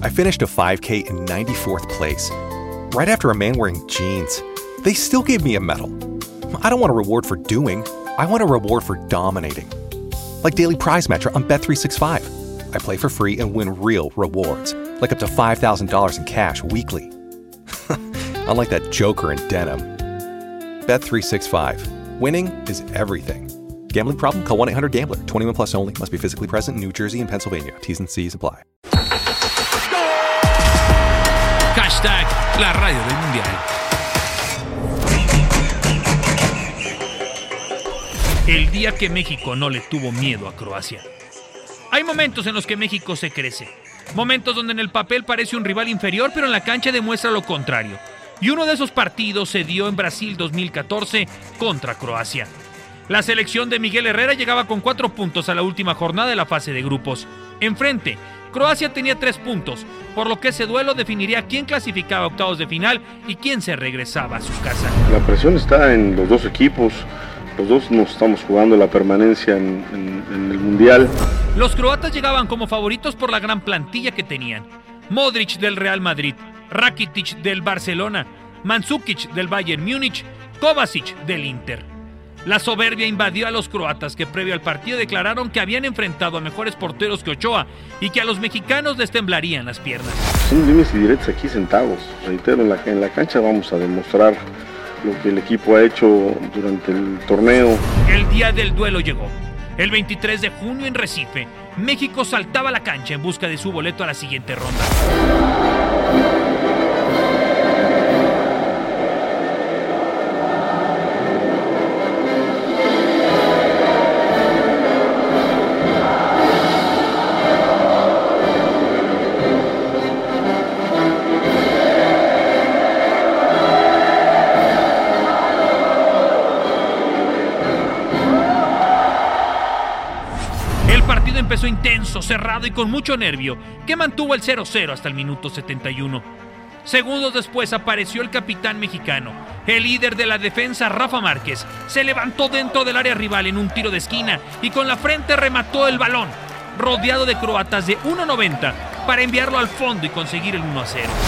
I finished a 5K in 94th place, right after a man wearing jeans. They still gave me a medal. I don't want a reward for doing. I want a reward for dominating. Like Daily Prize Match on Bet365. I play for free and win real rewards, like up to $5,000 in cash weekly. Unlike that joker in denim. Bet365. Winning is everything. Gambling problem? Call 1-800-GAMBLER. 21 plus only. Must be physically present in New Jersey and Pennsylvania. T's and C's apply. Hashtag la radio del mundial. El día que México no le tuvo miedo a Croacia. Hay momentos en los que México se crece. Momentos donde en el papel parece un rival inferior, pero en la cancha demuestra lo contrario. Y uno de esos partidos se dio en Brasil 2014 contra Croacia. La selección de Miguel Herrera llegaba con 4 puntos a la última jornada de la fase de grupos. Enfrente, Croacia tenía 3 puntos, por lo que ese duelo definiría quién clasificaba a octavos de final y quién se regresaba a su casa. La presión está en los dos equipos. Los dos nos estamos jugando la permanencia en el Mundial. Los croatas llegaban como favoritos por la gran plantilla que tenían. Modric del Real Madrid, Rakitic del Barcelona, Mandzukic del Bayern Múnich, Kovacic del Inter. La soberbia invadió a los croatas que previo al partido declararon que habían enfrentado a mejores porteros que Ochoa y que a los mexicanos les temblarían las piernas. Son dimes y diretes aquí sentados. Reitero, en la cancha vamos a demostrar lo que el equipo ha hecho durante el torneo. El día del duelo llegó. El 23 de junio en Recife, México saltaba a la cancha en busca de su boleto a la siguiente ronda. Empezó intenso, cerrado y con mucho nervio, que mantuvo el 0-0 hasta el minuto 71. Segundos después apareció el capitán mexicano, el líder de la defensa Rafa Márquez. Se levantó dentro del área rival en un tiro de esquina y con la frente remató el balón, rodeado de croatas de 1.90, para enviarlo al fondo y conseguir el 1-0.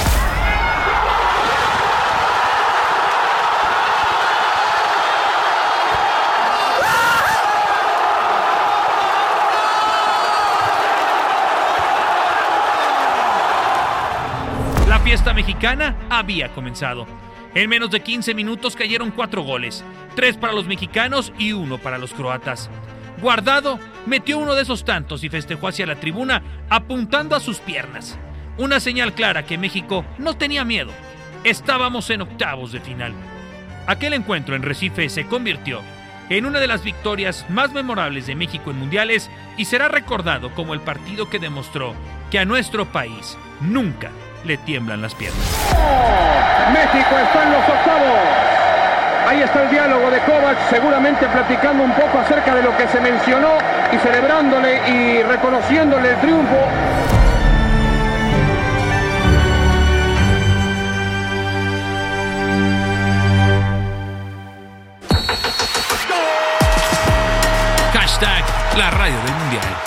La fiesta mexicana había comenzado. En menos de 15 minutos cayeron 4 goles, 3 para los mexicanos y 1 para los croatas. Guardado metió uno de esos tantos y festejó hacia la tribuna apuntando a sus piernas. Una señal clara que México no tenía miedo. Estábamos en octavos de final. Aquel encuentro en Recife se convirtió en una de las victorias más memorables de México en mundiales y será recordado como el partido que demostró que a nuestro país nunca le tiemblan las piernas. México está en los octavos. Ahí está el diálogo de Kovac, seguramente platicando un poco acerca de lo que se mencionó y celebrándole y reconociéndole el triunfo. Hashtag la radio del mundial.